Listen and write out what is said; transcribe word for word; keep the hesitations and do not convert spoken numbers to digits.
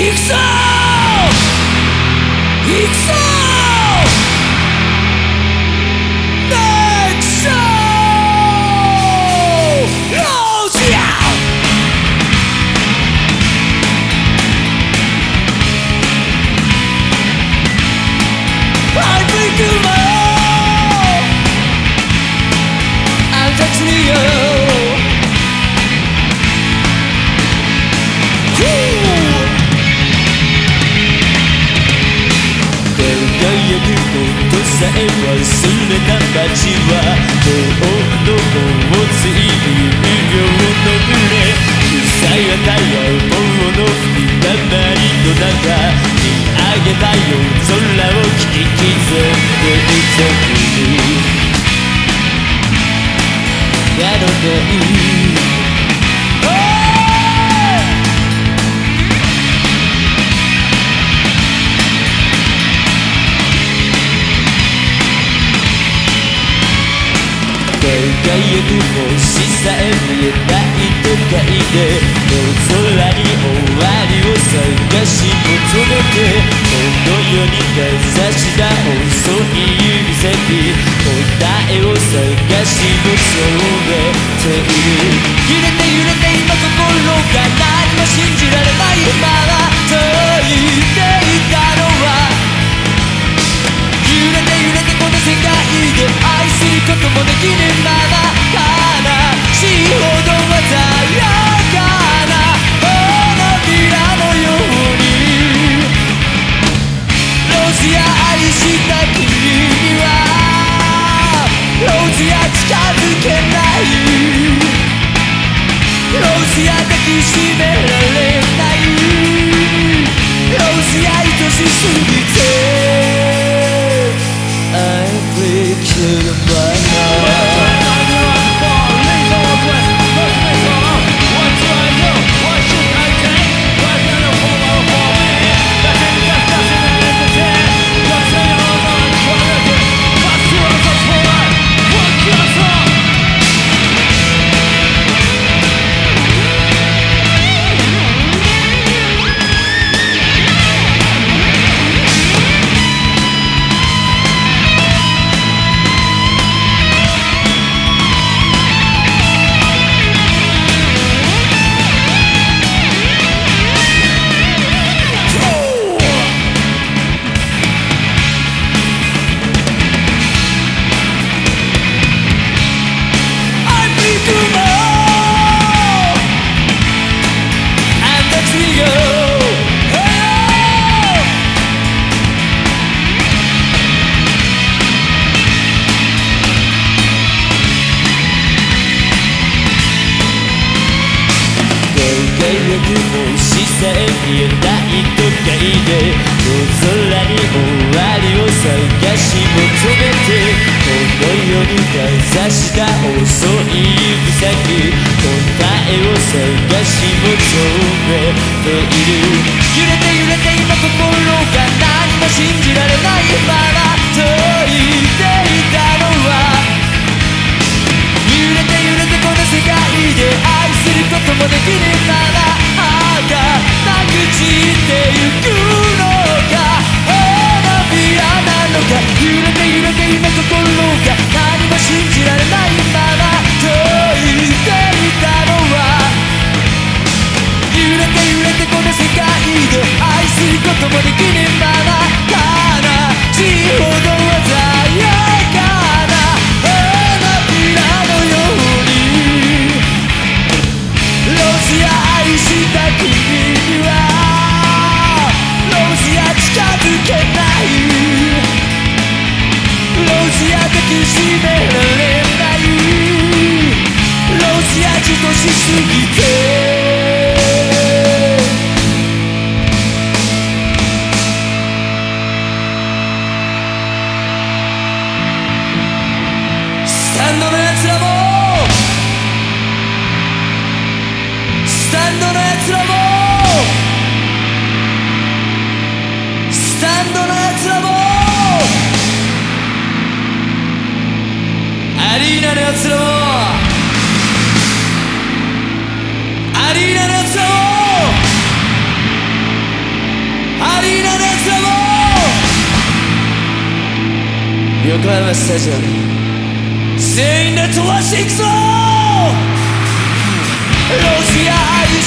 くぞ行くぞネクソローズやI think you know I'm touching youさえ忘れた街はどんどんをついに秒の群れ草や太陽棒の吹きだまりの中見上げたよ空を切り刻んでいた君なのね輝く星さえ見えない都会で夜空に終わりを探し求めてこの世にかざした遅い指先答えを探し求めている揺れて揺れて今心が何も信じられないままと言っていたのは揺れて揺れてこの世界で愛することもできぬまま悲しいほど鮮やかな花びらのようにローズや愛した君にはローズや近づけないローズや抱きしめられないローズや愛しすぎてTo the blood. 星さえ見えない都会で夜空に終わりを探し求めてこの世にかざした遅い指先答えを探し求めている揺れて揺れて今心が何も信じられないままと言っていたのは揺れて揺れてこの世界で愛することもできぬままなく散ってゆくのか花びらなのか揺れて揺れて今心が何も信じられないままと言っていたのは揺れて揺れてこの世界で愛することもできぬまま悲しいほど鮮やかな花びらのようにローズや愛した君にはローズや近づけないローズや抱きしめられないローズやじとしすぎて横浜スタジオに全員で飛ばしていくぞ。ロシア